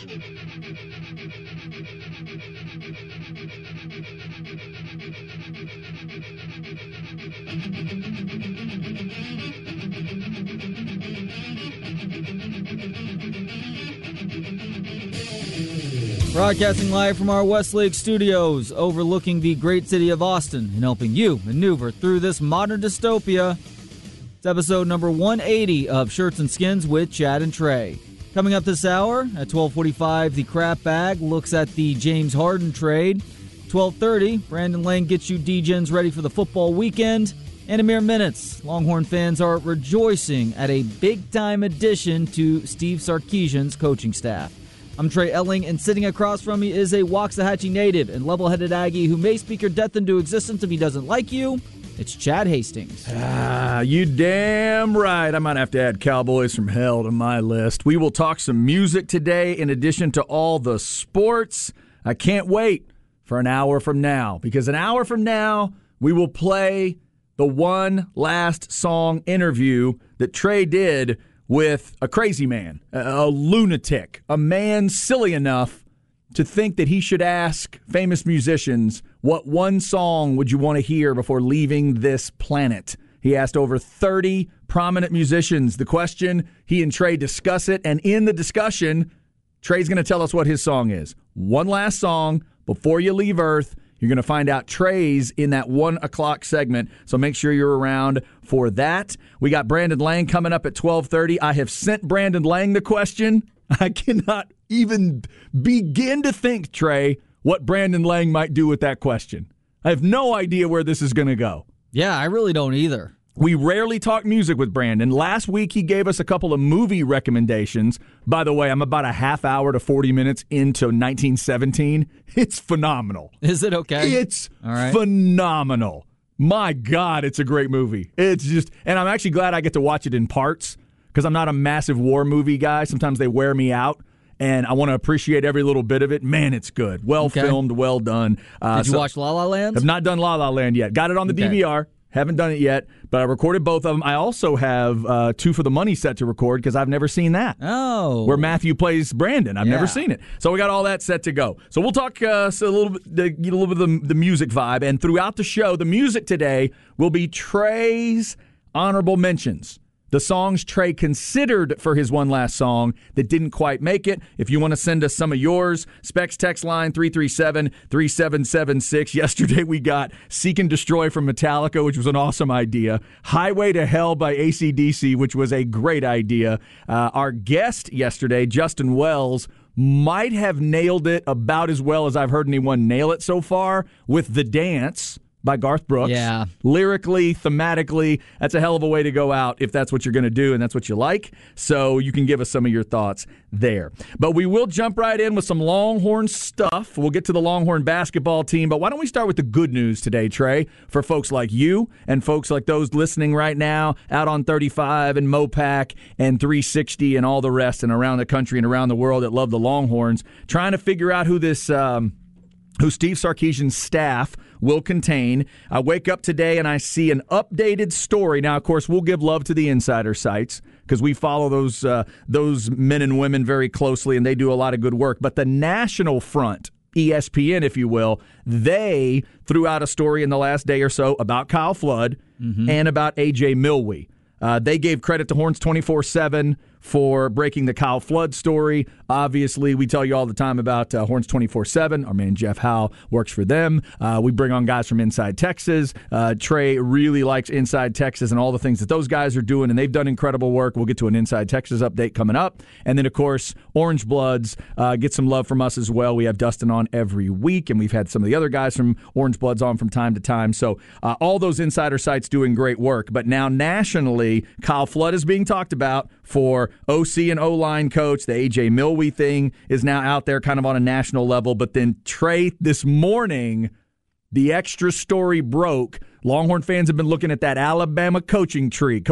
Broadcasting live from our Westlake studios, overlooking the great city of Austin and helping you maneuver through this modern dystopia. It's episode number 180 of Shirts and Skins with Chad and Trey. Coming up this hour at 12:45, the Crap Bag looks at the James Harden trade. 12:30, Brandon Lang gets you D-Gens ready for the football weekend. And in mere minutes, Longhorn fans are rejoicing at a big-time addition to Steve Sarkisian's coaching staff. I'm Trey Elling, and sitting across from me is a Waxahachie native and level-headed Aggie who may speak your death into existence if he doesn't like you. It's Chad Hastings. You damn right. I might have to add Cowboys from Hell to my list. We will talk some music today in addition to all the sports. I can't wait for an hour from now, because an hour from now, we will play the one last song interview that Trey did with a crazy man, a lunatic, a man silly enough to think that he should ask famous musicians, what one song would you want to hear before leaving this planet? He asked over 30 prominent musicians the question. He and Trey discuss it, and in the discussion, Trey's going to tell us what his song is. One last song before you leave Earth. You're going to find out Trey's in that 1 o'clock segment, so make sure you're around for that. We got Brandon Lang coming up at 12:30. I have sent Brandon Lang the question. I cannot even begin to think, Trey, what Brandon Lang might do with that question. I have no idea where this is going to go. Yeah, I really don't either. We rarely talk music with Brandon. Last week, he gave us a couple of movie recommendations. By the way, I'm about a half hour to 40 minutes into 1917. It's phenomenal. Is it okay? It's phenomenal. My God, it's a great movie. It's just, and I'm actually glad I get to watch it in parts, because I'm not a massive war movie guy. Sometimes they wear me out, and I want to appreciate every little bit of it. Man, it's good. Well filmed, well done. Did you watch La La Land? I've not done La La Land yet. Got it on the DVR. Haven't done it yet, but I recorded both of them. I also have Two for the Money set to record, because I've never seen that. Oh. Where Matthew plays Brandon. I've never seen it. So we got all that set to go. So we'll talk a little bit of the music vibe. And throughout the show, the music today will be Trey's honorable mentions. The songs Trey considered for his one last song that didn't quite make it. If you want to send us some of yours, Specs text line 337-3776. Yesterday we got Seek and Destroy from Metallica, which was an awesome idea. Highway to Hell by AC/DC, which was a great idea. Our guest yesterday, Justin Wells, might have nailed it about as well as I've heard anyone nail it so far with The Dance by Garth Brooks. Yeah. Lyrically, thematically, that's a hell of a way to go out if that's what you're going to do and that's what you like. So you can give us some of your thoughts there. But we will jump right in with some Longhorn stuff. We'll get to the Longhorn basketball team, but why don't we start with the good news today, Trey, for folks like you and folks like those listening right now out on 35 and Mopac and 360 and all the rest and around the country and around the world that love the Longhorns, trying to figure out who Steve Sarkisian's staff will contain. I wake up today and I see an updated story. Now, of course, we'll give love to the insider sites because we follow those men and women very closely, and they do a lot of good work. But the national front, ESPN, if you will, they threw out a story in the last day or so about Kyle Flood and about A.J. Milwee. They gave credit to Horns 24/7 for breaking the Kyle Flood story. Obviously, we tell you all the time about Horns 24/7. Our man Jeff Howe works for them. We bring on guys from Inside Texas. Trey really likes Inside Texas and all the things that those guys are doing, and they've done incredible work. We'll get to an Inside Texas update coming up. And then, of course, Orange Bloods get some love from us as well. We have Dustin on every week, and we've had some of the other guys from Orange Bloods on from time to time. So all those insider sites doing great work. But now nationally, Kyle Flood is being talked about for OC and O-line coach. The A.J. Milwee thing is now out there kind of on a national level. But then, Trey, this morning, the extra story broke. Longhorn fans have been looking at that Alabama coaching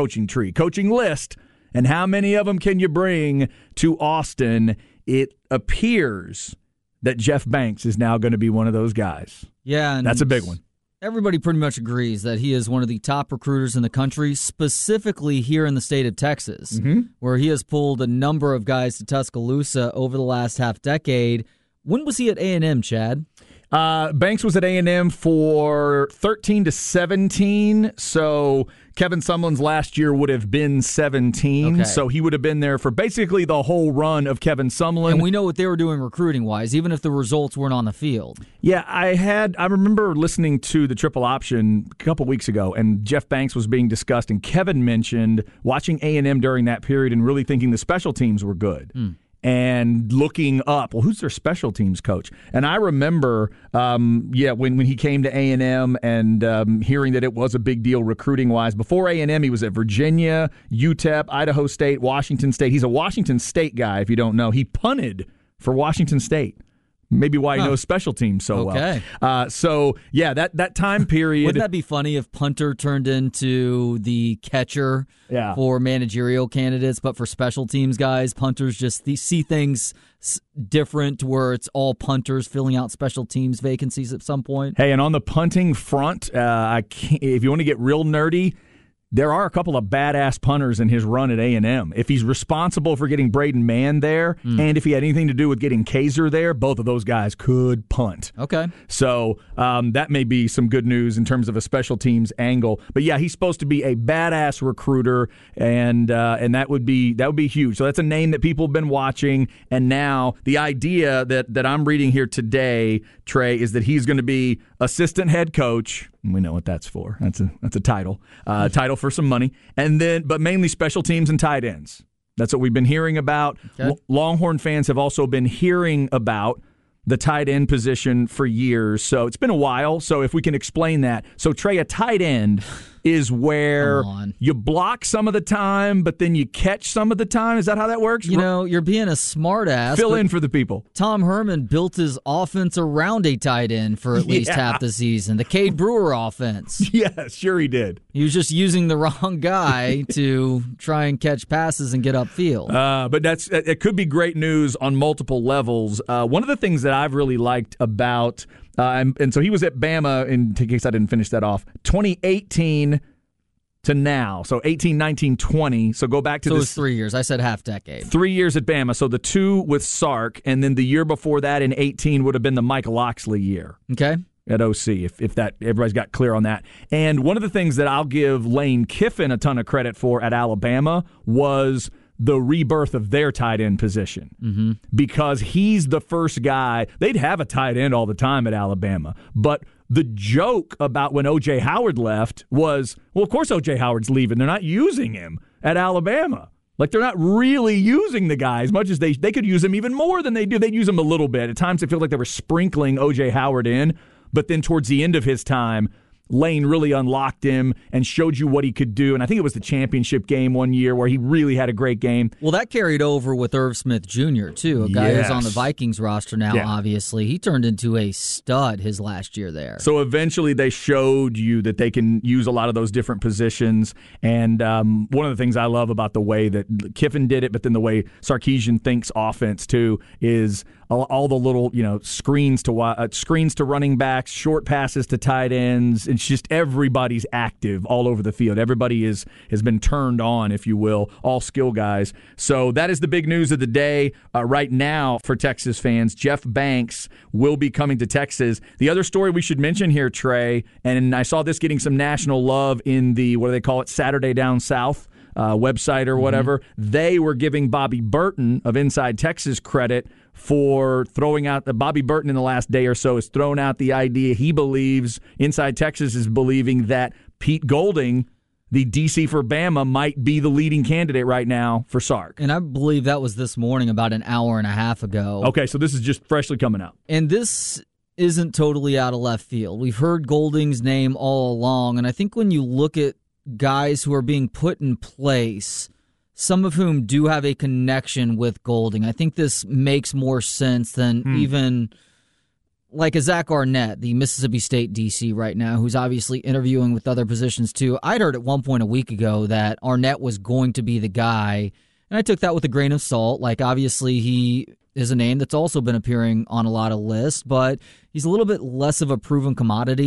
list, and how many of them can you bring to Austin? It appears that Jeff Banks is now going to be one of those guys. Yeah. That's a big one. Everybody pretty much agrees that he is one of the top recruiters in the country, specifically here in the state of Texas, where he has pulled a number of guys to Tuscaloosa over the last half decade. When was he at A&M, Chad? Banks was at A&M for 13 to 17, so Kevin Sumlin's last year would have been 17, Okay. so he would have been there for basically the whole run of Kevin Sumlin. And we know what they were doing recruiting-wise, even if the results weren't on the field. Yeah, I remember listening to the Triple Option a couple weeks ago, and Jeff Banks was being discussed, and Kevin mentioned watching A&M during that period and really thinking the special teams were good. And looking up, well, who's their special teams coach? And I remember, when he came to A&M and hearing that it was a big deal recruiting-wise. Before A&M, he was at Virginia, UTEP, Idaho State, Washington State. He's a Washington State guy, if you don't know. He punted for Washington State. Maybe why he knows special teams so well. That time period. Wouldn't that be funny if punter turned into the catcher for managerial candidates, but for special teams guys, punters just see things different where it's all punters filling out special teams vacancies at some point? Hey, and on the punting front, if you want to get real nerdy, there are a couple of badass punters in his run at A&M. If he's responsible for getting Braden Mann there, and if he had anything to do with getting Kaiser there, both of those guys could punt. Okay. So that may be some good news in terms of a special teams angle. But yeah, he's supposed to be a badass recruiter, and that would be huge. So that's a name that people have been watching, and now the idea that I'm reading here today, Trey, is that he's going to be assistant head coach. We know what that's for. That's a title. Title for some money. But mainly special teams and tight ends. That's what we've been hearing about. Okay. Longhorn fans have also been hearing about the tight end position for years. So it's been a while. So if we can explain that. So, Trey, a tight end is where you block some of the time, but then you catch some of the time. Is that how that works? You know, you're being a smart ass. Fill in for the people. Tom Herman built his offense around a tight end for at least half the season. The Cade Brewer offense. Yeah, sure he did. He was just using the wrong guy to try and catch passes and get upfield. But it could be great news on multiple levels. One of the things that I've really liked about and so he was at Bama, in case I didn't finish that off, 2018 to now. So 18, 19, 20. So go back to this. So it was 3 years. I said half decade. 3 years at Bama. So the two with Sark, and then the year before that in 18 would have been the Michael Locksley year. Okay. At OC, if that everybody's got clear on that. And one of the things that I'll give Lane Kiffin a ton of credit for at Alabama was the rebirth of their tight end position, because he's the first guy. They'd have a tight end all the time at Alabama, but the joke about when O.J. Howard left was, well, of course O.J. Howard's leaving. They're not using him at Alabama. Like, they're not really using the guy as much as they could use him even more than they do. They'd use him a little bit. At times it feels like they were sprinkling O.J. Howard in, but then towards the end of his time, Lane really unlocked him and showed you what he could do. And I think it was the championship game one year where he really had a great game. Well, that carried over with Irv Smith Jr., too, a guy who's on the Vikings roster now, obviously. He turned into a stud his last year there. So eventually they showed you that they can use a lot of those different positions. And one of the things I love about the way that Kiffin did it, but then the way Sarkisian thinks offense, too, is all the little, screens to running backs, short passes to tight ends. It's just everybody's active all over the field. Everybody has been turned on, if you will, all skill guys. So that is the big news of the day right now for Texas fans. Jeff Banks will be coming to Texas. The other story we should mention here, Trey, and I saw this getting some national love in the, what do they call it, Saturday Down South website or whatever. They were giving Bobby Burton of Inside Texas credit for throwing out Bobby Burton in the last day or so has thrown out the idea he believes, Inside Texas is believing, that Pete Golding, the DC for Bama, might be the leading candidate right now for Sark. And I believe that was this morning, about an hour and a half ago. Okay, so this is just freshly coming out. And this isn't totally out of left field. We've heard Golding's name all along, and I think when you look at guys who are being put in place, some of whom do have a connection with Golding, I think this makes more sense than even like a Zach Arnett, the Mississippi State DC right now, who's obviously interviewing with other positions too. I'd heard at one point a week ago that Arnett was going to be the guy, and I took that with a grain of salt. Like, obviously he is a name that's also been appearing on a lot of lists, but he's a little bit less of a proven commodity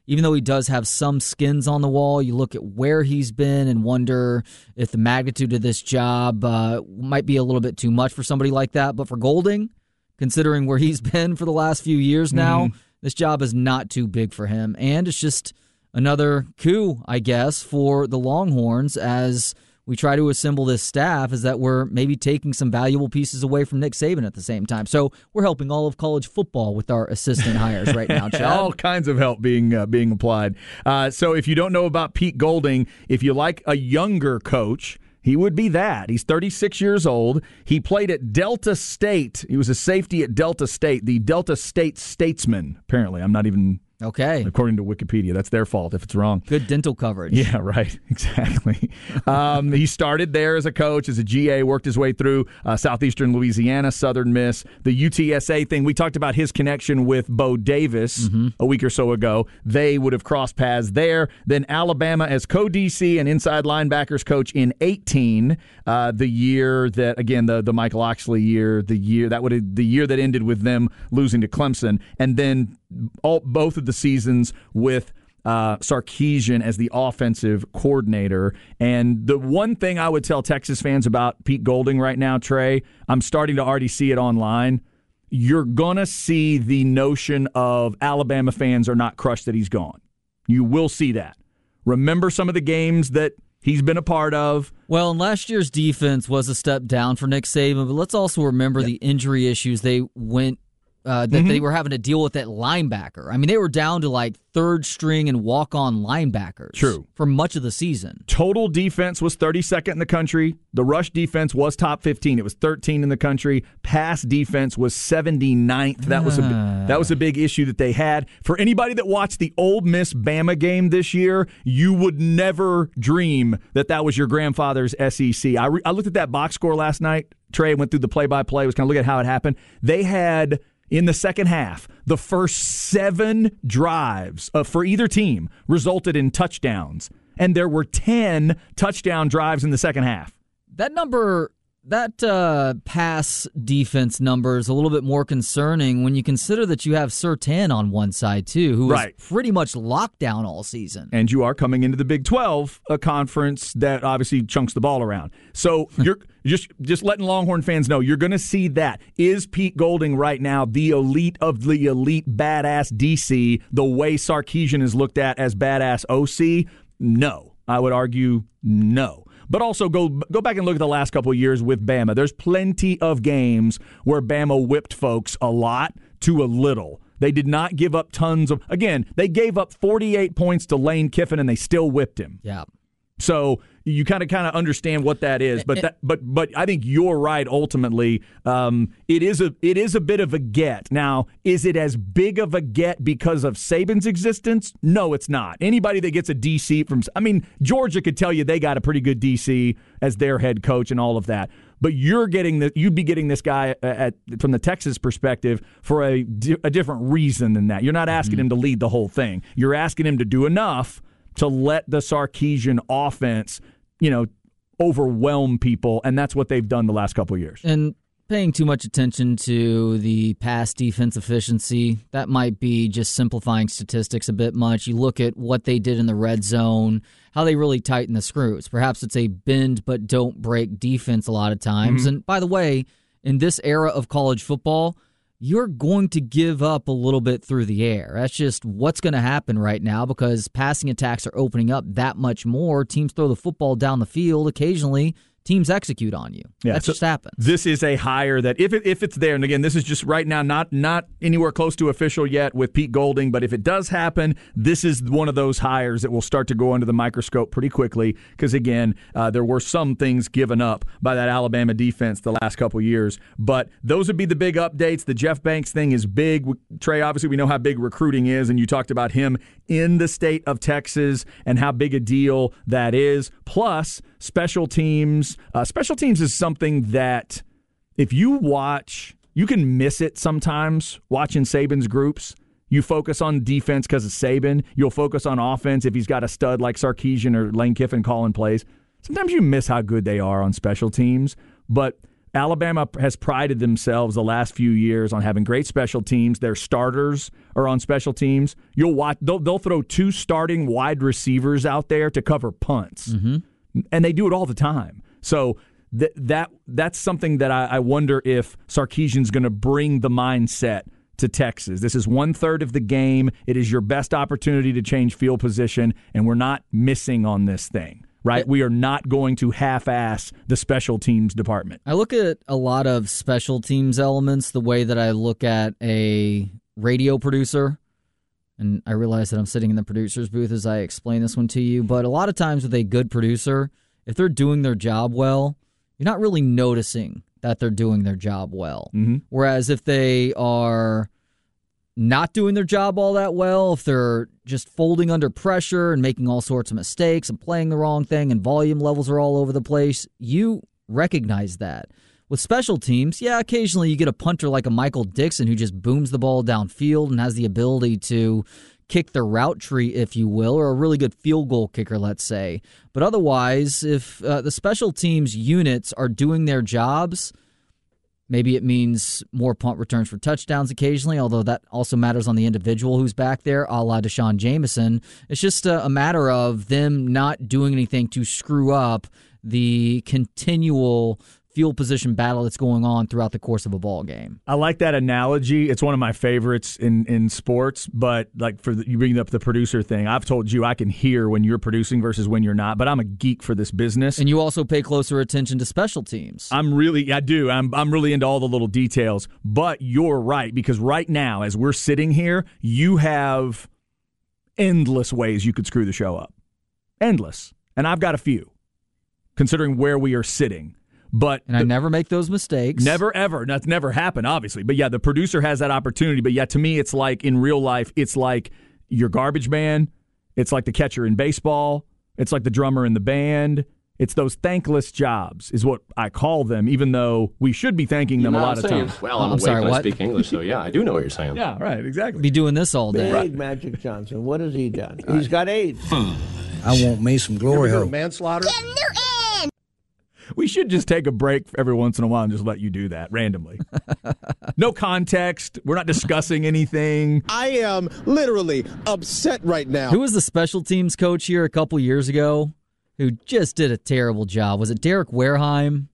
even though he does have some skins on the wall, you look at where he's been and wonder if the magnitude of this job might be a little bit too much for somebody like that. But for Golding, considering where he's been for the last few years now, this job is not too big for him. And it's just another coup, I guess, for the Longhorns as we try to assemble this staff, is that we're maybe taking some valuable pieces away from Nick Saban at the same time. So we're helping all of college football with our assistant hires right now, Chad. All kinds of help being applied. So if you don't know about Pete Golding, if you like a younger coach, he would be that. He's 36 years old. He played at Delta State. He was a safety at Delta State, the Delta State Statesman, apparently. I'm not even... Okay. According to Wikipedia. That's their fault if it's wrong. Good dental coverage. Yeah, right. Exactly. He started there as a coach, as a GA, worked his way through Southeastern Louisiana, Southern Miss, the UTSA thing. We talked about his connection with Bo Davis a week or so ago. They would have crossed paths there. Then Alabama as co-DC and inside linebackers coach in 18, the year that, again, the Michael Oxley year, the year that ended with them losing to Clemson. And then both of the seasons with Sarkisian as the offensive coordinator. And the one thing I would tell Texas fans about Pete Golding right now, Trey, I'm starting to already see it online. You're going to see the notion of Alabama fans are not crushed that he's gone. You will see that. Remember some of the games that he's been a part of. Well, and last year's defense was a step down for Nick Saban, but let's also remember the injury issues they went they were having to deal with at linebacker. I mean, they were down to like third string and walk-on linebackers. True. For much of the season. Total defense was 32nd in the country. The rush defense was top 15. It was 13 in the country. Pass defense was 79th. That was a big issue that they had. For anybody that watched the Ole Miss Bama game this year, you would never dream that was your grandfather's SEC. I looked at that box score last night. Trey went through the play-by-play, was kind of looking at how it happened. They had, in the second half, the first 7 drives for either team resulted in touchdowns. And there were 10 touchdown drives in the second half. That number, that pass defense number is a little bit more concerning when you consider that you have Surtain on one side, too, who was pretty much locked down all season. And you are coming into the Big 12, a conference that obviously chunks the ball around. So you're just letting Longhorn fans know, you're going to see that. Is Pete Golding right now the elite of the elite badass DC, the way Sarkisian is looked at as badass OC? No. I would argue no. But also go back and look at the last couple of years with Bama. There's plenty of games where Bama whipped folks a lot to a little. They did not give up tons of... Again, they gave up 48 points to Lane Kiffin, and they still whipped him. Yeah. So you kind of understand what that is, but I think you're right. Ultimately, it is a bit of a get. Now, is it as big of a get because of Saban's existence? No, it's not. Anybody that gets a DC Georgia could tell you they got a pretty good DC as their head coach and all of that. But you'd be getting this guy from the Texas perspective for a different reason than that. You're not asking him to lead the whole thing. You're asking him to do enough to let the Sarkisian offense, overwhelm people, and that's what they've done the last couple of years. And paying too much attention to the pass defense efficiency, that might be just simplifying statistics a bit much. You look at what they did in the red zone, how they really tighten the screws. Perhaps it's a bend but don't break defense a lot of times. And by the way, in this era of college football, you're going to give up a little bit through the air. That's just what's going to happen right now because passing attacks are opening up that much more. Teams throw the football down the field. Occasionally, teams execute on you. Yeah, that just happens. This is a hire that if it's there, and again, this is just right now not anywhere close to official yet with Pete Golding, but if it does happen, this is one of those hires that will start to go under the microscope pretty quickly because, again, there were some things given up by that Alabama defense the last couple years. But those would be the big updates. The Jeff Banks thing is big. Trey, obviously we know how big recruiting is, and you talked about him in the state of Texas and how big a deal that is. Plus, special teams. Special teams is something that if you watch, you can miss it sometimes watching Saban's groups. You focus on defense because of Saban. You'll focus on offense if he's got a stud like Sarkisian or Lane Kiffin calling plays. Sometimes you miss how good they are on special teams. But Alabama has prided themselves the last few years on having great special teams. Their starters are on special teams. You'll watch; they'll throw 2 starting wide receivers out there to cover punts, and they do it all the time. So that's something that I wonder if Sarkisian's going to bring the mindset to Texas. This is 1/3 of the game. It is your best opportunity to change field position, and we're not missing on this thing. Right? We are not going to half-ass the special teams department. I look at a lot of special teams elements the way that I look at a radio producer. And I realize that I'm sitting in the producer's booth as I explain this one to you. But a lot of times with a good producer, if they're doing their job well, you're not really noticing that they're doing their job well. Mm-hmm. Whereas if they are not doing their job all that well, if they're just folding under pressure and making all sorts of mistakes and playing the wrong thing and volume levels are all over the place, you recognize that. With special teams, yeah, occasionally you get a punter like a Michael Dixon who just booms the ball downfield and has the ability to kick the route tree, if you will, or a really good field goal kicker, let's say. But otherwise, if the special teams units are doing their jobs, maybe it means more punt returns for touchdowns occasionally, although that also matters on the individual who's back there, a la Deshaun Jameson. It's just a matter of them not doing anything to screw up the continual field position battle that's going on throughout the course of a ball game. I like that analogy. It's one of my favorites in sports, but like you bring up the producer thing, I've told you I can hear when you're producing versus when you're not, but I'm a geek for this business. And you also pay closer attention to special teams. I do. I'm really into all the little details, but you're right, because right now, as we're sitting here, you have endless ways you could screw the show up. Endless. And I've got a few, considering where we are sitting. And I never make those mistakes. Never, ever. That's never happened, obviously. But yeah, the producer has that opportunity. But yeah, to me, it's like in real life, it's like your garbage man. It's like the catcher in baseball. It's like the drummer in the band. It's those thankless jobs is what I call them, even though we should be thanking them a lot of times. Well, I'm awake and I speak English, so yeah, I do know what you're saying. Yeah, right, exactly. Be doing this all day. Big Magic Johnson. What has he done? He's got AIDS. I want me some glory hole. Manslaughter? We should just take a break every once in a while and just let you do that randomly. No context. We're not discussing anything. I am literally upset right now. Who was the special teams coach here a couple years ago who just did a terrible job? Was it Derek Wareheim?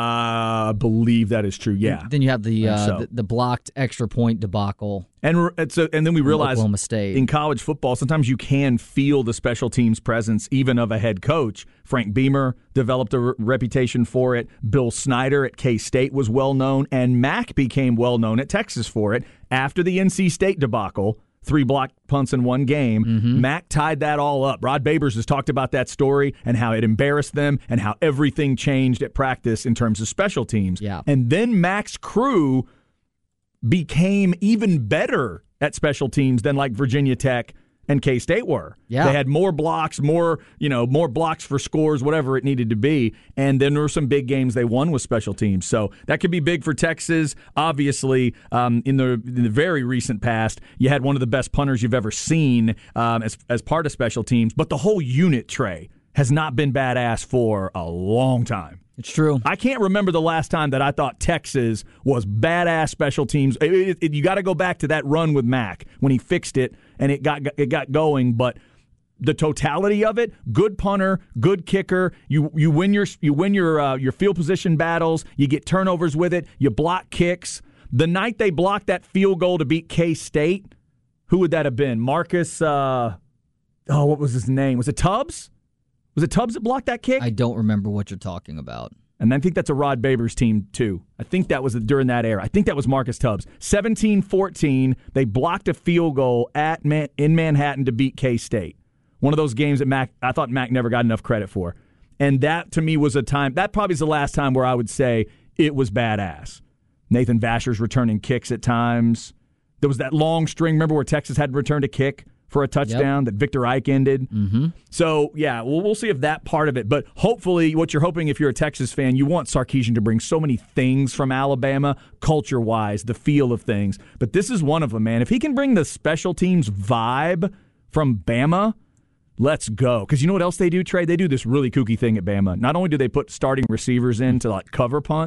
I believe that is true, yeah. Then you have the blocked extra point debacle. And then we realize Oklahoma State. In college football, sometimes you can feel the special teams presence even of a head coach. Frank Beamer developed a reputation for it. Bill Snyder at K-State was well known, and Mack became well known at Texas for it. After the NC State debacle, 3 blocked punts in one game, Mack tied that all up. Rod Babers has talked about that story and how it embarrassed them and how everything changed at practice in terms of special teams. Yeah. And then Mack's crew became even better at special teams than like Virginia Tech and K-State were. Yeah. They had more blocks, more blocks for scores, whatever it needed to be. And then there were some big games they won with special teams. So that could be big for Texas. Obviously, in the very recent past, you had one of the best punters you've ever seen as part of special teams. But the whole unit, Trey, has not been badass for a long time. It's true. I can't remember the last time that I thought Texas was badass special teams. You got to go back to that run with Mack when he fixed it and it got going. But the totality of it, good punter, good kicker. You win your field position battles. You get turnovers with it. You block kicks. The night they blocked that field goal to beat K-State, who would that have been? Marcus. What was his name? Was it Tubbs? Was it Tubbs that blocked that kick? I don't remember what you're talking about. And I think that's a Rod Babers team, too. I think that was during that era. I think that was Marcus Tubbs. 17-14, they blocked a field goal in Manhattan to beat K-State. One of those games that I thought Mack never got enough credit for. And that, to me, was a time, that probably is the last time where I would say it was badass. Nathan Vasher's returning kicks at times. There was that long string, remember, where Texas had returned a kick for a touchdown that Victor Ike ended. Mm-hmm. So, yeah, we'll see if that part of it. But hopefully, what you're hoping if you're a Texas fan, you want Sarkisian to bring so many things from Alabama, culture-wise, the feel of things. But this is one of them, man. If he can bring the special teams vibe from Bama, let's go. Because you know what else they do, Trey? They do this really kooky thing at Bama. Not only do they put starting receivers in to like cover punts,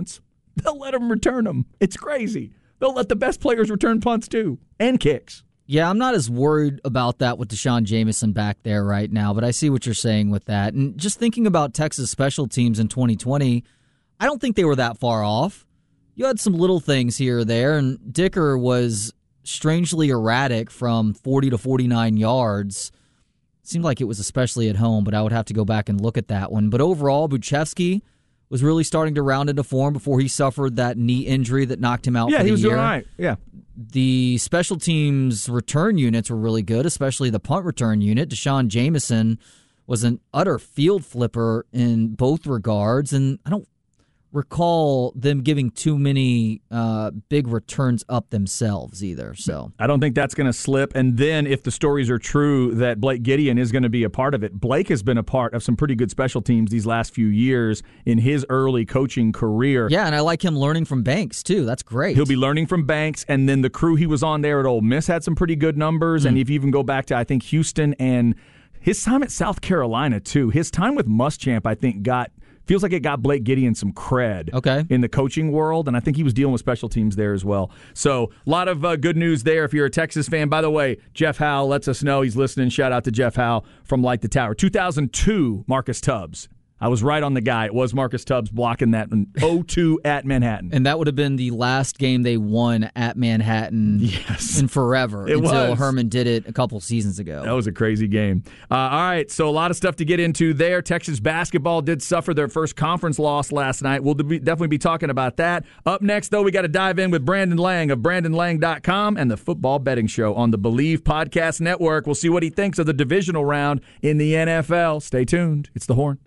they'll let them return them. It's crazy. They'll let the best players return punts too, and kicks. Yeah, I'm not as worried about that with Deshaun Jameson back there right now, but I see what you're saying with that. And just thinking about Texas special teams in 2020, I don't think they were that far off. You had some little things here or there, and Dicker was strangely erratic from 40 to 49 yards. Seemed like it was especially at home, but I would have to go back and look at that one. But overall, Buchevsky was really starting to round into form before he suffered that knee injury that knocked him out for the year. Yeah, he was doing all right. Yeah. The special teams return units were really good, especially the punt return unit. Deshaun Jameson was an utter field flipper in both regards, and I don't recall them giving too many big returns up themselves either. So I don't think that's going to slip. And then if the stories are true that Blake Gideon is going to be a part of it, Blake has been a part of some pretty good special teams these last few years in his early coaching career. Yeah, and I like him learning from Banks too. That's great. He'll be learning from Banks, and then the crew he was on there at Ole Miss had some pretty good numbers. And if you even go back to, I think, Houston and his time at South Carolina too, his time with Muschamp, I think, feels like it got Blake Gideon some cred in the coaching world, and I think he was dealing with special teams there as well. So a lot of good news there if you're a Texas fan. By the way, Jeff Howe lets us know he's listening. Shout out to Jeff Howe from Light the Tower. 2002, Marcus Tubbs. I was right on the guy. It was Marcus Tubbs blocking that in 0-2 at Manhattan. And that would have been the last game they won at Manhattan in forever until Herman did it a couple seasons ago. That was a crazy game. All right, so a lot of stuff to get into there. Texas basketball did suffer their first conference loss last night. We'll definitely be talking about that. Up next, though, we got to dive in with Brandon Lang of BrandonLang.com and the Football Betting Show on the Believe Podcast Network. We'll see what he thinks of the divisional round in the NFL. Stay tuned. It's The Horn.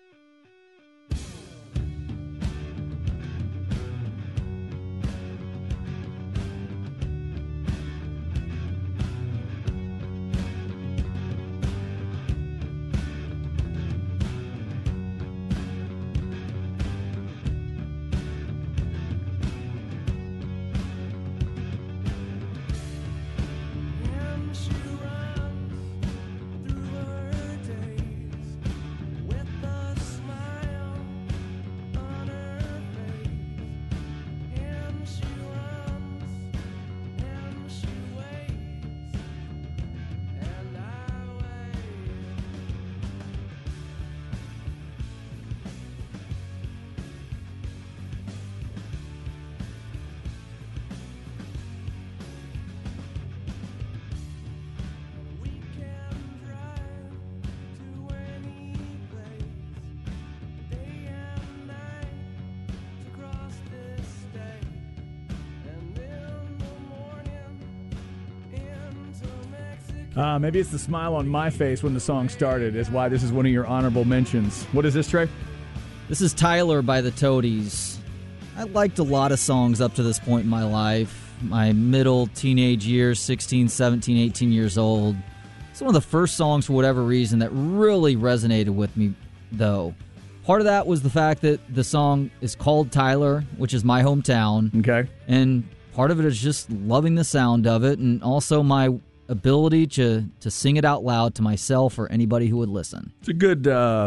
Maybe it's the smile on my face when the song started is why this is one of your honorable mentions. What is this, Trey? This is Tyler by the Toadies. I liked a lot of songs up to this point in my life. My middle teenage years, 16, 17, 18 years old. It's one of the first songs, for whatever reason, that really resonated with me, though. Part of that was the fact that the song is called Tyler, which is my hometown. Okay. And part of it is just loving the sound of it, and also my ability to sing it out loud to myself or anybody who would listen. It's a good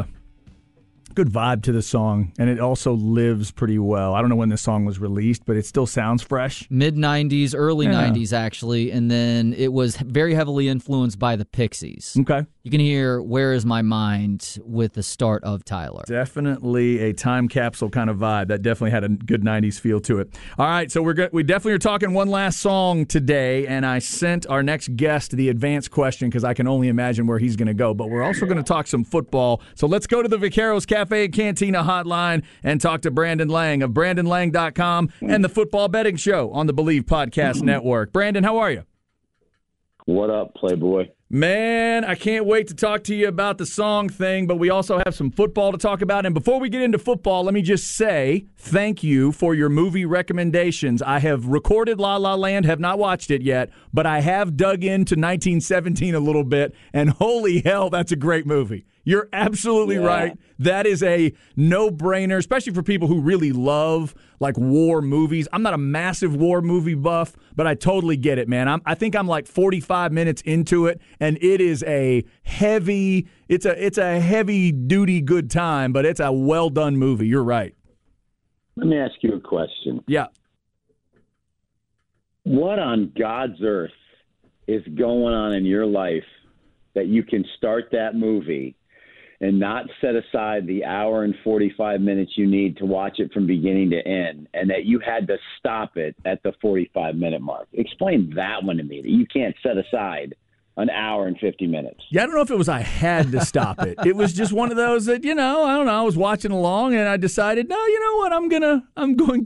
vibe to the song, and it also lives pretty well. I don't know when this song was released, but it still sounds fresh. Mid-90s, early 90s, actually, and then it was very heavily influenced by the Pixies. Okay. You can hear Where Is My Mind with the start of Tyler. Definitely a time capsule kind of vibe. That definitely had a good 90s feel to it. All right, so we definitely are talking one last song today, and I sent our next guest the advanced question because I can only imagine where he's going to go, but we're also going to talk some football. So let's go to the Vaqueros Cafe and Cantina hotline and talk to Brandon Lang of BrandonLang.com and the Football Betting Show on the Believe Podcast Network. Brandon, how are you? What up, Playboy? Man, I can't wait to talk to you about the song thing, but we also have some football to talk about. And before we get into football, let me just say thank you for your movie recommendations. I have recorded La La Land, have not watched it yet, but I have dug into 1917 a little bit, and holy hell, that's a great movie. You're absolutely right. That is a no-brainer, especially for people who really love like war movies. I'm not a massive war movie buff, but I totally get it, man. I think I'm like 45 minutes into it, and it is a heavy duty good time, but it's a well-done movie. You're right. Let me ask you a question. Yeah. What on God's earth is going on in your life that you can start that movie and not set aside the hour and 45 minutes you need to watch it from beginning to end, and that you had to stop it at the 45-minute mark? Explain that one to me, that you can't set aside an hour and 50 minutes. Yeah, I don't know if it was I had to stop it. It was just one of those that, I don't know, I was watching along and I decided, no, you know what, I'm going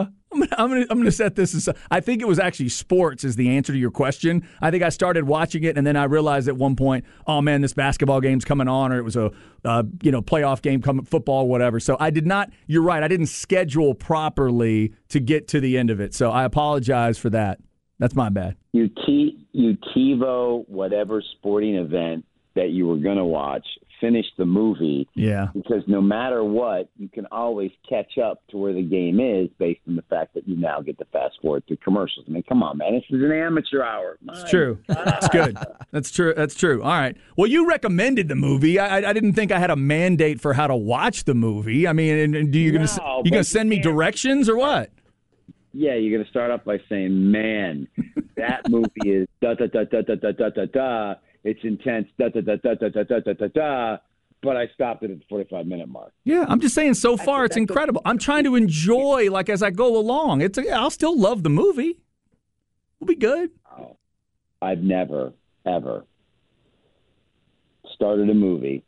to set this aside. I think it was actually sports is the answer to your question. I think I started watching it and then I realized at one point, oh man, this basketball game's coming on, or it was a playoff game coming, football, whatever. So I did not. You're right. I didn't schedule properly to get to the end of it. So I apologize for that. That's my bad. You TiVo whatever sporting event that you were going to watch, finish the movie. Yeah. Because no matter what, you can always catch up to where the game is based on the fact that you now get to fast forward through commercials. I mean, come on, man. This is an amateur hour. It's true. That's good. That's true. That's true. All right. Well, you recommended the movie. I didn't think I had a mandate for how to watch the movie. I mean, and you going to send me directions or what? Yeah, you're going to start off by saying, man, that movie is da-da-da-da-da-da-da-da-da. It's intense, da-da-da-da-da-da-da-da-da. But I stopped it at the 45-minute mark. Yeah, I'm just saying so far it's incredible. I'm trying to enjoy, as I go along. I'll still love the movie. We'll be good. Oh, I've never, ever started a movie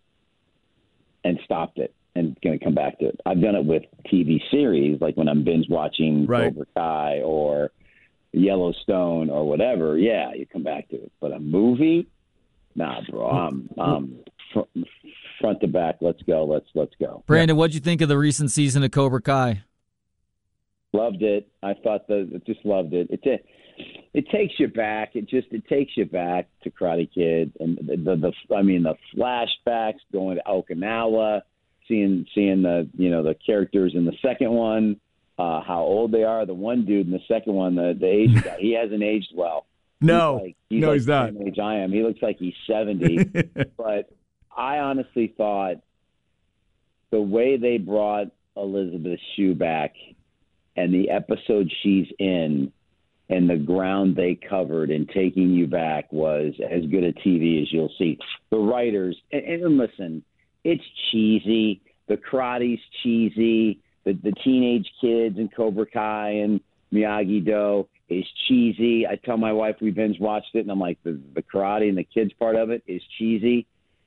and stopped it and going to come back to it. I've done it with TV series, like when I'm binge watching Cobra Kai or Yellowstone or whatever. Yeah, you come back to it. But a movie, nah, bro. I'm front to back. Let's go. Let's go. Brandon, what'd you think of the recent season of Cobra Kai? Loved it. I thought just loved it. It takes you back. It takes you back to Karate Kid and the flashbacks going to Okinawa. Seeing the characters in the second one, how old they are. The one dude in the second one, the Asian guy, he hasn't aged well. No, he's not. The same age I am. He looks like he's 70. But I honestly thought the way they brought Elizabeth Shue back and the episode she's in and the ground they covered and taking you back was as good a TV as you'll see. The writers, and listen, it's cheesy. The karate's cheesy. The teenage kids in Cobra Kai and Miyagi-Do is cheesy. I tell my wife we binge watched it, and I'm like, the karate and the kids part of it is cheesy.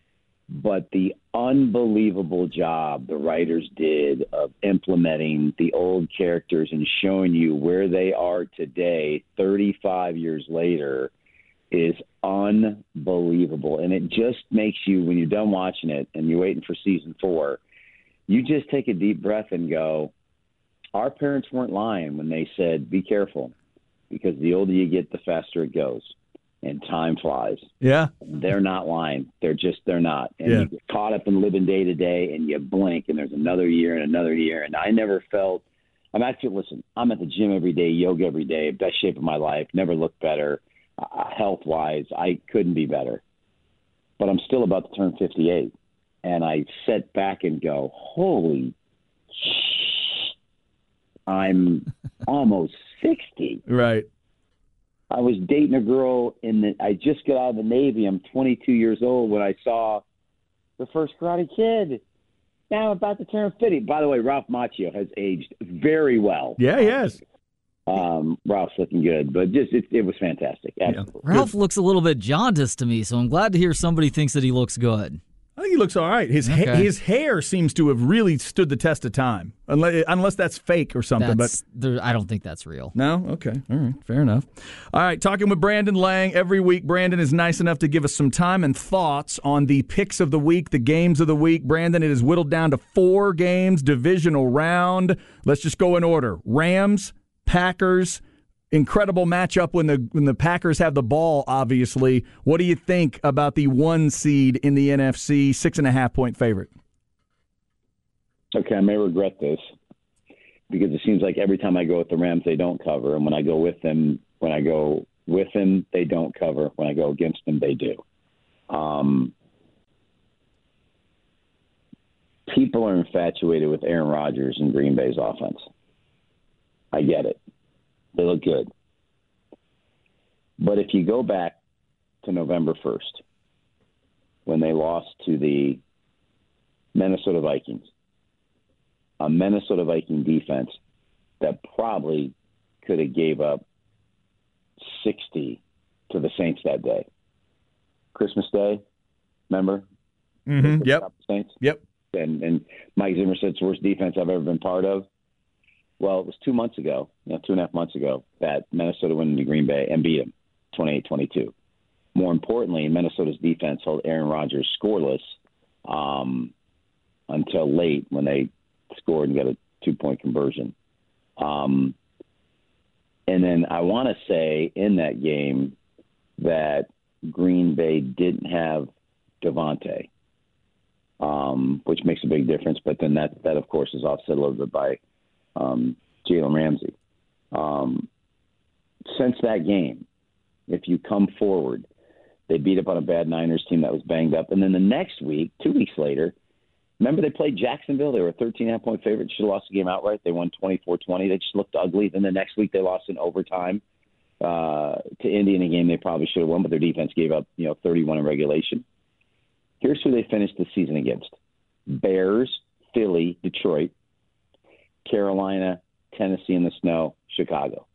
But the unbelievable job the writers did of implementing the old characters and showing you where they are today, 35 years later, is unbelievable. And it just makes you, when you're done watching it and you're waiting for season 4, you just take a deep breath and go, our parents weren't lying when they said, be careful, because the older you get, the faster it goes. And time flies. Yeah. They're not lying. They're not. And you get caught up in living day to day and you blink and there's another year and another year. And I never felt, I'm at the gym every day, yoga every day, best shape of my life, never looked better. Health-wise, I couldn't be better. But I'm still about to turn 58. And I sit back and go, holy I'm almost 60. Right. I was dating a girl I just got out of the Navy. I'm 22 years old when I saw the first Karate Kid. Now I'm about to turn 50. By the way, Ralph Macchio has aged very well. Yeah, he has. Ralph's looking good, but it was fantastic. Absolutely. Yeah. Ralph looks a little bit jaundiced to me, so I'm glad to hear somebody thinks that he looks good. I think he looks all right. His hair seems to have really stood the test of time, unless that's fake or something. I don't think that's real. No? Okay. All right. Fair enough. All right. Talking with Brandon Lang every week. Brandon is nice enough to give us some time and thoughts on the picks of the week, the games of the week. Brandon, it is whittled down to 4 games, divisional round. Let's just go in order. Rams, Packers. Incredible matchup when the Packers have the ball, obviously. What do you think about the 1 seed in the NFC, 6.5-point favorite? Okay, I may regret this because it seems like every time I go with the Rams, they don't cover. And when I go with them, they don't cover. When I go against them, they do. People are infatuated with Aaron Rodgers and Green Bay's offense. I get it. They look good. But if you go back to November 1st, when they lost to the Minnesota Vikings, a Minnesota Viking defense that probably could have gave up 60 to the Saints that day. Christmas Day, remember? Mm-hmm. Yep. Saints? Yep. And Mike Zimmer said it's the worst defense I've ever been part of. Well, it was 2 months ago, 2.5 months ago, that Minnesota went into Green Bay and beat them 28-22. More importantly, Minnesota's defense held Aaron Rodgers scoreless until late when they scored and got a 2-point conversion. And then I want to say in that game that Green Bay didn't have Devontae, which makes a big difference. But then that of course, is offset a little bit by Jalen Ramsey. Since that game, if you come forward, they beat up on a bad Niners team that was banged up. And then the next week, 2 weeks later, remember they played Jacksonville? They were a 13.5-point favorite. Should have lost the game outright. They won 24-20. They just looked ugly. Then the next week they lost in overtime to Indy in a game they probably should have won, but their defense gave up 31 in regulation. Here's who they finished the season against: Bears, Philly, Detroit, Carolina, Tennessee in the snow, Chicago.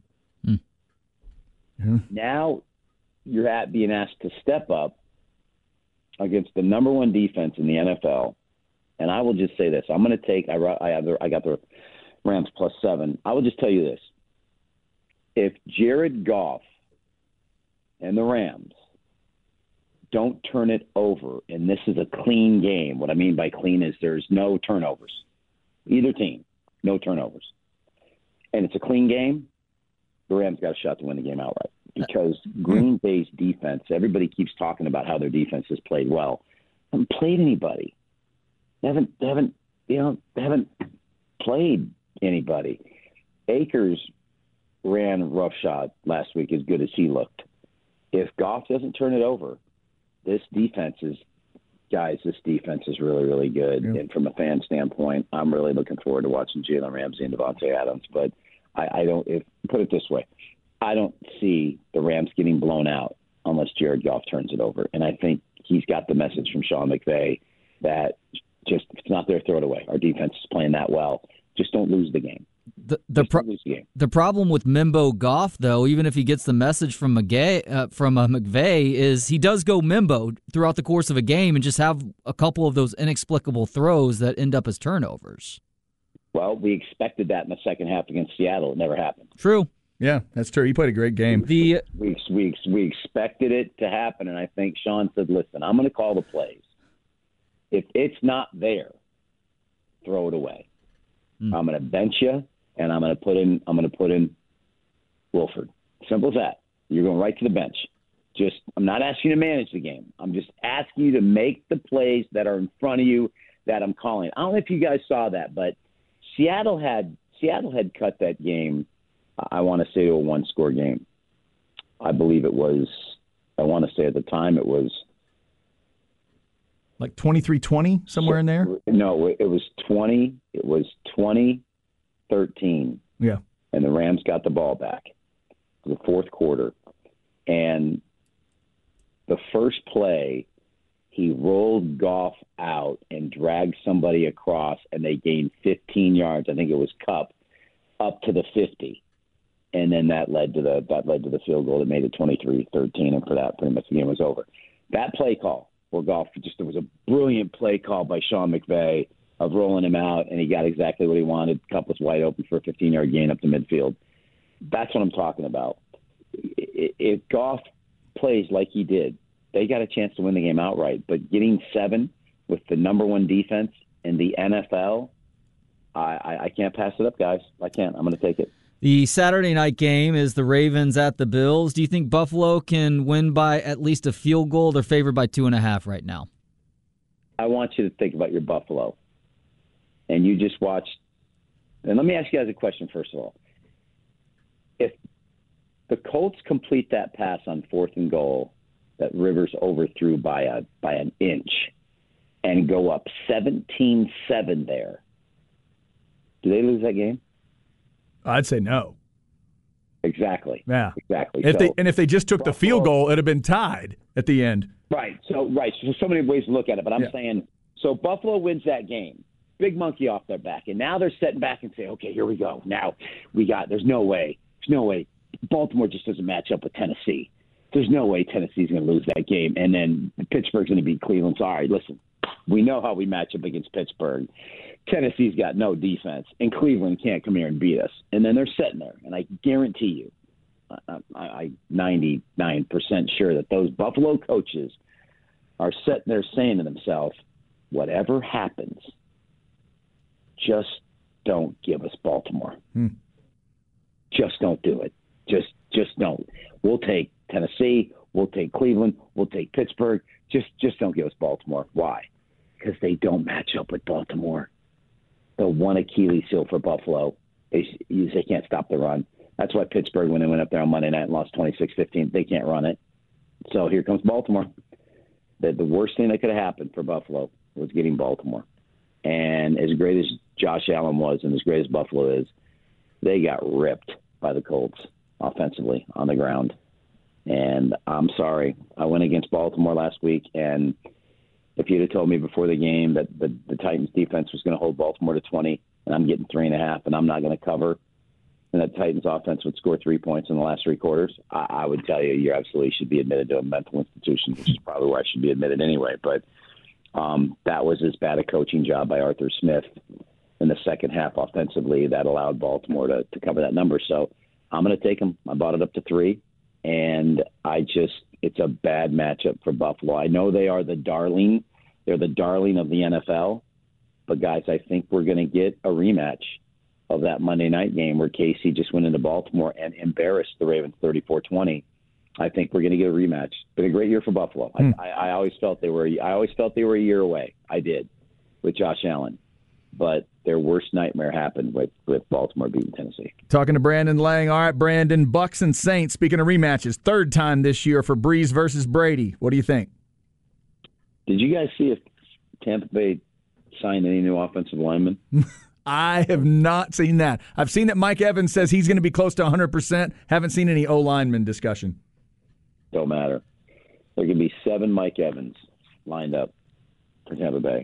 Now you're being asked to step up against the number one defense in the NFL. And I will just say this. I'm going to take – I got the Rams +7. I will just tell you this. If Jared Goff and the Rams don't turn it over, and this is a clean game, what I mean by clean is there's no turnovers. Either team, no turnovers. And it's a clean game, the Rams got a shot to win the game outright. Because Green Bay's defense, everybody keeps talking about how their defense has played well. They haven't played anybody. They haven't played anybody. Akers ran roughshod last week as good as he looked. If Goff doesn't turn it over, this defense is really, really good. Yep. And from a fan standpoint, I'm really looking forward to watching Jalen Ramsey and Devontae Adams. But put it this way, I don't see the Rams getting blown out unless Jared Goff turns it over. And I think he's got the message from Sean McVay that just, if it's not there, throw it away. Our defense is playing that well. Just don't lose the game. The problem with Mimbo Goff, though, even if he gets the message from McVay, is he does go Mimbo throughout the course of a game and just have a couple of those inexplicable throws that end up as turnovers. Well, we expected that in the second half against Seattle. It never happened. True. Yeah, that's true. He played a great game. We expected it to happen, and I think Sean said, listen, I'm going to call the plays. If it's not there, throw it away. I'm going to bench you, and I'm going to put in Wolford. Simple as that. You're going right to the bench. I'm not asking you to manage the game. I'm just asking you to make the plays that are in front of you that I'm calling. I don't know if you guys saw that, but Seattle had cut that game, I want to say, to a one-score game. I believe it was, I want to say at the time it was like 23-20, somewhere in there? No, it was 20. It was 20-13. Yeah. And the Rams got the ball back for the fourth quarter. And the first play, he rolled Goff out and dragged somebody across, and they gained 15 yards. I think it was Kupp, up to the 50. And then that led to the field goal that made it 23-13, and for that, pretty much the game was over. That play call, where Goff there was a brilliant play call by Sean McVay of rolling him out, and he got exactly what he wanted. Kupp was wide open for a 15-yard gain up to midfield. That's what I'm talking about. If Goff plays like he did, they got a chance to win the game outright. But getting 7 with the number one defense in the NFL, I can't pass it up, guys. I can't. I'm going to take it. The Saturday night game is the Ravens at the Bills. Do you think Buffalo can win by at least a field goal? They're favored by 2.5 right now. I want you to think about your Buffalo. And you just watched. And let me ask you guys a question, first of all. If the Colts complete that pass on 4th and goal that Rivers overthrew by an inch and go up 17-7 there, do they lose that game? I'd say no. Exactly. Yeah. Exactly. If they just took the field goal, it'd have been tied at the end. Right. So many ways to look at it, but I'm saying, so Buffalo wins that game. Big monkey off their back. And now they're sitting back and say, okay, here we go. Now there's no way. Baltimore just doesn't match up with Tennessee. There's no way Tennessee's going to lose that game. And then Pittsburgh's going to beat Cleveland. So, all right, listen, we know how we match up against Pittsburgh. Tennessee's got no defense, and Cleveland can't come here and beat us. And then they're sitting there, and I guarantee you, I'm 99% sure that those Buffalo coaches are sitting there saying to themselves, whatever happens, just don't give us Baltimore. Just don't do it. Just don't. We'll take Tennessee. We'll take Cleveland. We'll take Pittsburgh. Just don't give us Baltimore. Why? Because they don't match up with Baltimore. The one Achilles heel for Buffalo is they can't stop the run. That's why Pittsburgh, when they went up there on Monday night and lost 26-15, they can't run it. So here comes Baltimore. The worst thing that could have happened for Buffalo was getting Baltimore. And as great as Josh Allen was and as great as Buffalo is, they got ripped by the Colts offensively on the ground. And I'm sorry. I went against Baltimore last week, and if you'd have told me before the game that the Titans defense was going to hold Baltimore to 20, and I'm getting 3.5, and I'm not going to cover, and that Titans offense would score 3 points in the last three quarters, I would tell you absolutely should be admitted to a mental institution, which is probably where I should be admitted anyway. But that was as bad a coaching job by Arthur Smith in the second half offensively that allowed Baltimore to cover that number. So I'm going to take them. I bought it up to 3, and it's a bad matchup for Buffalo. I know they are the darling. They're the darling of the NFL. But, guys, I think we're going to get a rematch of that Monday night game where KC just went into Baltimore and embarrassed the Ravens 34-20. I think we're going to get a rematch. Been a great year for Buffalo. I always felt they were a year away. I did with Josh Allen. But their worst nightmare happened with Baltimore beating Tennessee. Talking to Brandon Lang. All right, Brandon, Bucs and Saints, speaking of rematches, third time this year for Breeze versus Brady. What do you think? Did you guys see if Tampa Bay signed any new offensive linemen? I have not seen that. I've seen that Mike Evans says he's going to be close to 100%. Haven't seen any O-lineman discussion. Don't matter. There could be 7 Mike Evans lined up for Tampa Bay.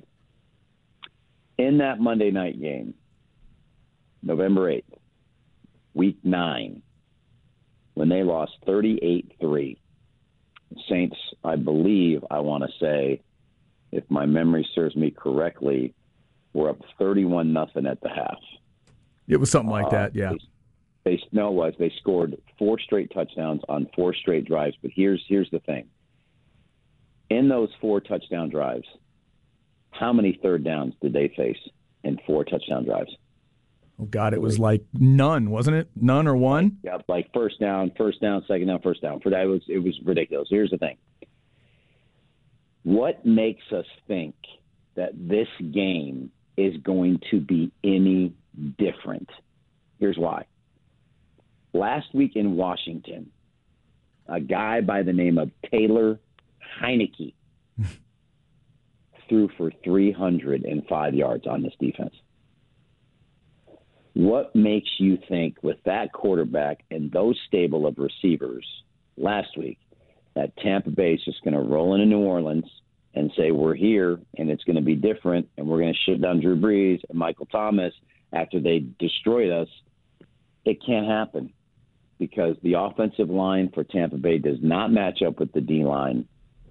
In that Monday night game, November 8th, week 9, when they lost 38-3, Saints, I believe, I want to say, if my memory serves me correctly, were up 31-0 at the half. It was something like that, yeah. They scored 4 straight touchdowns on 4 straight drives. But here's the thing. In those 4 touchdown drives, how many third downs did they face in 4 touchdown drives? Oh, God, it was like none, wasn't it? None or one? Yeah, like first down, second down, first down. For that, it was ridiculous. Here's the thing. What makes us think that this game is going to be any different? Here's why. Last week in Washington, a guy by the name of Taylor Heineke threw for 305 yards on this defense. What makes you think with that quarterback and those stable of receivers last week that Tampa Bay is just going to roll into New Orleans and say we're here and it's going to be different and we're going to shut down Drew Brees and Michael Thomas after they destroyed us? It can't happen because the offensive line for Tampa Bay does not match up with the D-line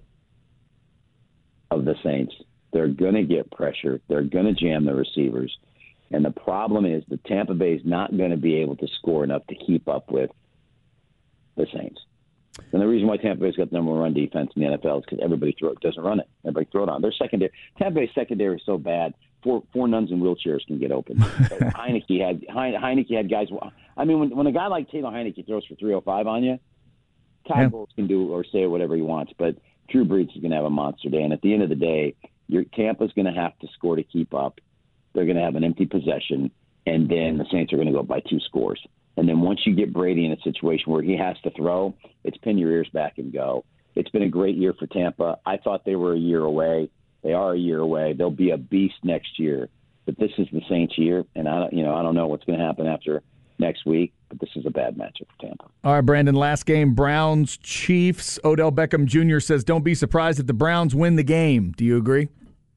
of the Saints. They're going to get pressure. They're going to jam the receivers. And the problem is that Tampa Bay is not going to be able to score enough to keep up with the Saints. And the reason why Tampa Bay's got the number 1 run defense in the NFL is because everybody doesn't run it. Everybody throw it on. Their secondary, Tampa Bay's secondary is so bad, four nuns in wheelchairs can get open. So Heineke had guys. I mean, when a guy like Taylor Heineke throws for 305 on you, Todd Bowles can do or say whatever he wants, but Drew Brees is going to have a monster day. And at the end of the day, Tampa's going to have to score to keep up. They're going to have an empty possession, and then the Saints are going to go by 2 scores. And then once you get Brady in a situation where he has to throw, it's pin your ears back and go. It's been a great year for Tampa. I thought they were a year away. They are a year away. They'll be a beast next year. But this is the Saints' year, and I don't know what's going to happen after next week. But this is a bad matchup for Tampa. All right, Brandon, last game, Browns, Chiefs. Odell Beckham Jr. says, don't be surprised if the Browns win the game. Do you agree?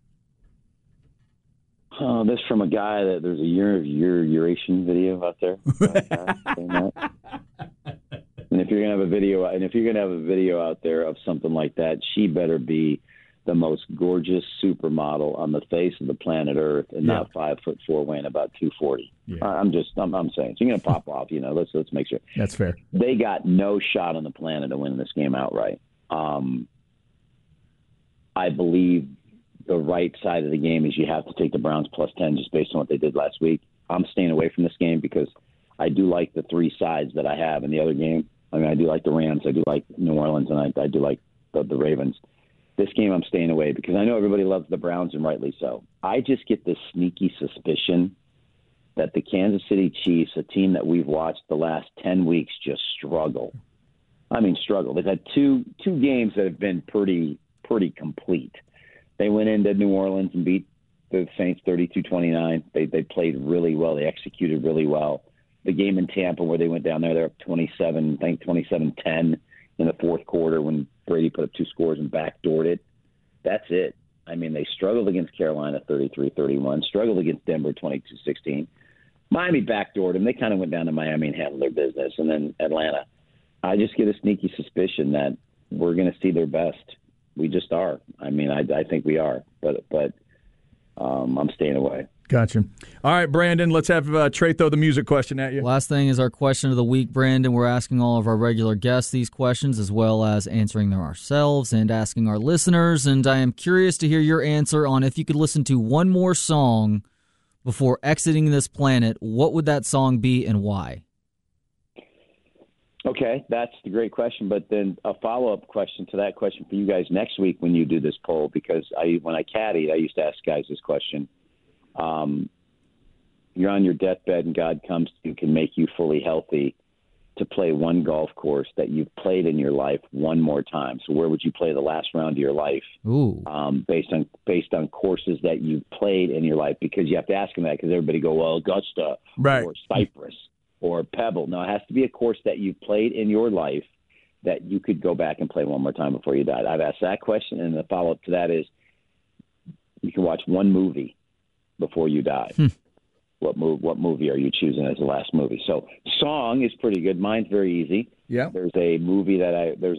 This from a guy that there's a uration video out there. And if you're gonna have a video, out there of something like that, she better be the most gorgeous supermodel on the face of the planet Earth, and not 5'4", weighing about 240. Yeah. I'm saying, so you're gonna pop off. Let's make sure. That's fair. They got no shot on the planet of winning this game outright. I believe the right side of the game is you have to take the Browns plus 10 just based on what they did last week. I'm staying away from this game because I do like the three sides that I have in the other game. I mean, I do like the Rams, I do like New Orleans, and I do like the Ravens. This game I'm staying away because I know everybody loves the Browns, and rightly so. I just get this sneaky suspicion that the Kansas City Chiefs, a team that we've watched the last 10 weeks, just struggle. I mean, struggle. They've had two games that have been pretty complete. They went into New Orleans and beat the Saints 32-29. They played really well. They executed really well. The game in Tampa where they went down there, they're up 27-10 in the fourth quarter when Brady put up 2 scores and backdoored it. That's it. I mean, they struggled against Carolina 33-31, struggled against Denver 22-16. Miami backdoored them. They kind of went down to Miami and handled their business. And then Atlanta. I just get a sneaky suspicion that we're going to see their best. We just are. I mean, I think we are, but I'm staying away. Gotcha. All right, Brandon, let's have Trey throw the music question at you. Last thing is our question of the week, Brandon. We're asking all of our regular guests these questions as well as answering them ourselves and asking our listeners. And I am curious to hear your answer on if you could listen to one more song before exiting this planet, what would that song be and why? Okay, that's the great question. But then a follow-up question to that question for you guys next week when you do this poll, because when I caddied, I used to ask guys this question. You're on your deathbed and God comes to you, can make you fully healthy to play one golf course that you've played in your life one more time. So where would you play the last round of your life? Ooh. Based on courses that you've played in your life? Because you have to ask them that because everybody go, well, Augusta or Cypress or Pebble. No, it has to be a course that you've played in your life that you could go back and play one more time before you died. I've asked that question, and the follow-up to that is you can watch one movie before you die. What movie are you choosing as the last movie? So song is pretty good. Mine's very easy. Yeah. There's a movie that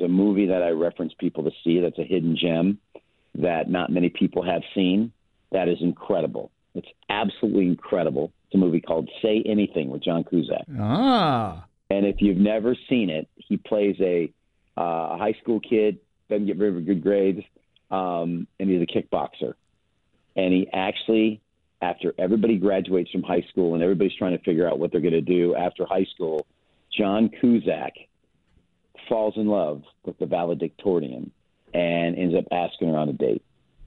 I reference people to see that's a hidden gem that not many people have seen. That is incredible. It's absolutely incredible. It's a movie called Say Anything with John Cusack. Ah. And if you've never seen it, he plays a high school kid, doesn't get very good grades, and he's a kickboxer. And he actually, after everybody graduates from high school and everybody's trying to figure out what they're going to do after high school, John Cusack falls in love with the valedictorian and ends up asking her on a date.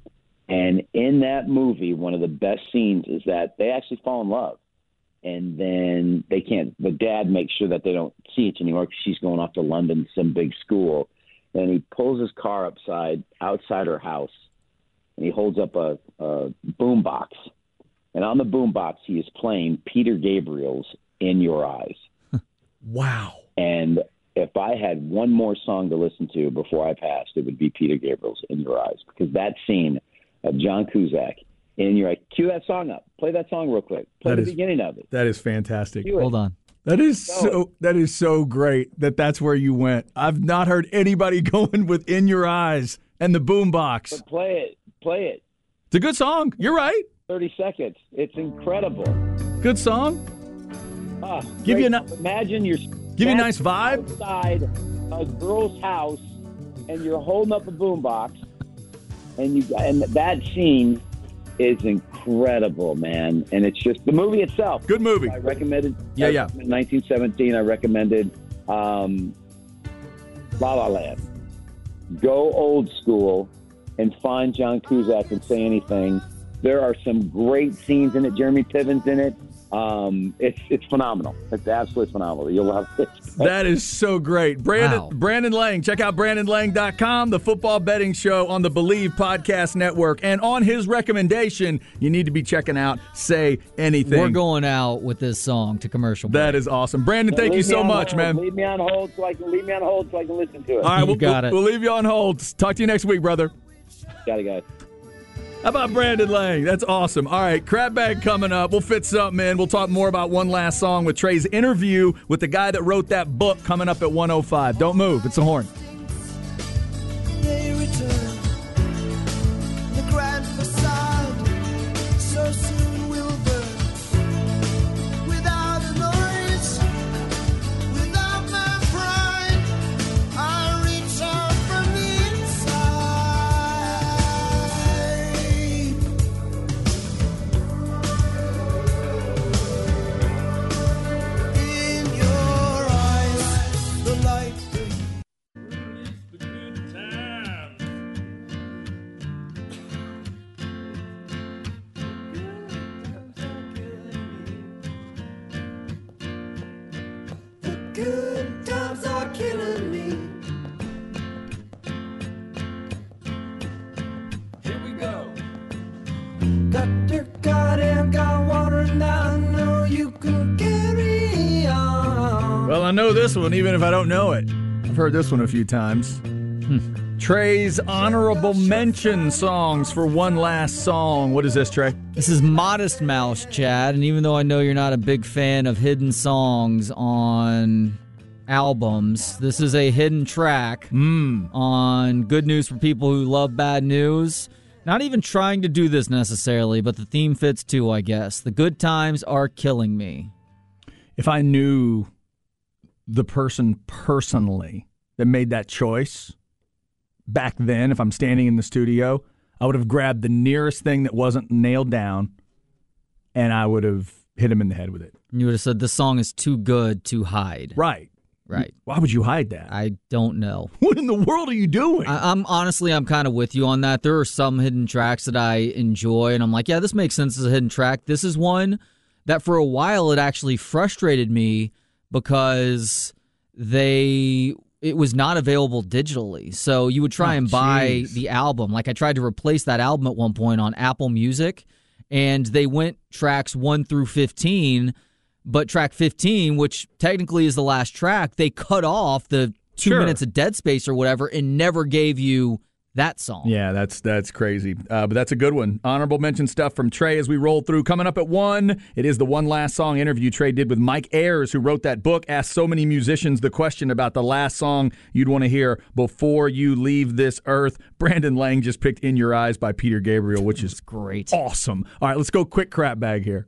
And in that movie, one of the best scenes is that they actually fall in love. And then the dad makes sure that they don't see it anymore because she's going off to London, some big school. And he pulls his car outside her house, and he holds up a boom box. And on the boom box, he is playing Peter Gabriel's In Your Eyes. Wow. And if I had one more song to listen to before I passed, it would be Peter Gabriel's In Your Eyes, because that scene of John Cusack in your eyes. Cue that song up. Play that song real quick. Play the beginning of it. That is fantastic. Hold on. That is so great that's where you went. I've not heard anybody going with In Your Eyes and the boombox. But play it. It's a good song. You're right. 30 seconds. It's incredible. Good song. Give you a nice vibe. Outside a girl's house, and you're holding up a boombox, and that scene is incredible, man. And it's just the movie itself. Good movie. I recommended. Yeah. 1917. I recommended La La Land. Go old school and find John Cusack and Say Anything. There are some great scenes in it. Jeremy Piven's in it. It's phenomenal. It's absolutely phenomenal. You'll love it. That is so great. Brandon Lang. Check out BrandonLang.com, the football betting show on the Believe Podcast Network. And on his recommendation, you need to be checking out Say Anything. We're going out with this song to commercial break. That is awesome. Brandon, thank you so much, man. Leave me on hold so I can listen to it. All right, we'll leave you on hold. Talk to you next week, brother. Got it, guys. How about Brandon Lang? That's awesome. All right, Crap Bag coming up. We'll fit something in. We'll talk more about One Last Song with Trey's interview with the guy that wrote that book coming up at 1:05. Don't move. It's the Horn. They return. The grand facade so soon will burn. Without a noise, without my pride, I reach out from the good times are killing me. Here we go. Got your card and got water now. I know you can carry on. Well, I know this one, even if I don't know it. I've heard this one a few times. Trey's honorable mention songs for One Last Song. What is this, Trey? This is Modest Mouse, Chad, and even though I know you're not a big fan of hidden songs on albums, this is a hidden track on Good News for People Who Love Bad News. Not even trying to do this necessarily, but the theme fits too, I guess. The good times are killing me. If I knew the person personally that made that choice back then, if I'm standing in the studio, I would have grabbed the nearest thing that wasn't nailed down, and I would have hit him in the head with it. You would have said, this song is too good to hide. Right. Right. Why would you hide that? I don't know. What in the world are you doing? I'm kind of with you on that. There are some hidden tracks that I enjoy, and I'm like, yeah, this makes sense as a hidden track. This is one that for a while it actually frustrated me because it was not available digitally. So you would try and buy the album. Like I tried to replace that album at one point on Apple Music, and they went tracks 1 through 15, but track 15, which technically is the last track, they cut off the 2 minutes of dead space or whatever and never gave you that song. Yeah, that's crazy. But that's a good one. Honorable mention stuff from Trey as we roll through. Coming up at 1, it is the One Last Song interview Trey did with Mike Ayers, who wrote that book, asked so many musicians the question about the last song you'd want to hear before you leave this earth. Brandon Lang just picked In Your Eyes by Peter Gabriel, which is great. Awesome. All right, let's go quick crap bag here.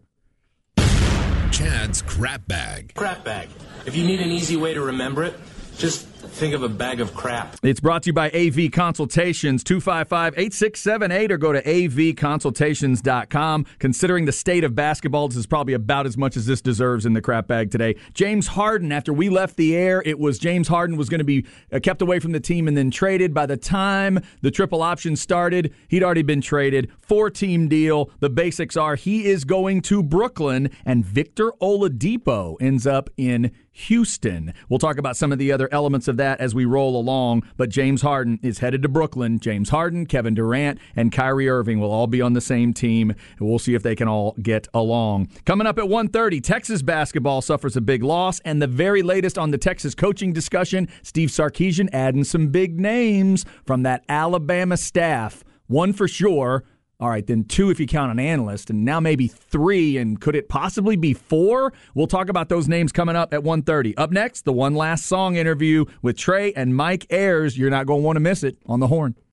Chad's Crap Bag. Crap bag. If you need an easy way to remember it, just think of a bag of crap. It's brought to you by AV Consultations, 255-8678, or go to avconsultations.com. Considering the state of basketball, this is probably about as much as this deserves in the crap bag today. James Harden, after we left the air, it was James Harden was going to be kept away from the team and then traded. By the time the triple option started, he'd already been traded. 4-team deal. The basics are he is going to Brooklyn, and Victor Oladipo ends up in Houston. We'll talk about some of the other elements of that as we roll along, but James Harden is headed to Brooklyn. James Harden, Kevin Durant, and Kyrie Irving will all be on the same team, and we'll see if they can all get along. Coming up at 1:30, Texas basketball suffers a big loss, and the very latest on the Texas coaching discussion, Steve Sarkisian adding some big names from that Alabama staff. One for sure. All right, then 2 if you count an analyst, and now maybe 3, and could it possibly be 4? We'll talk about those names coming up at 1:30. Up next, the One Last Song interview with Trey and Mike Ayers. You're not going to want to miss it on the Horn.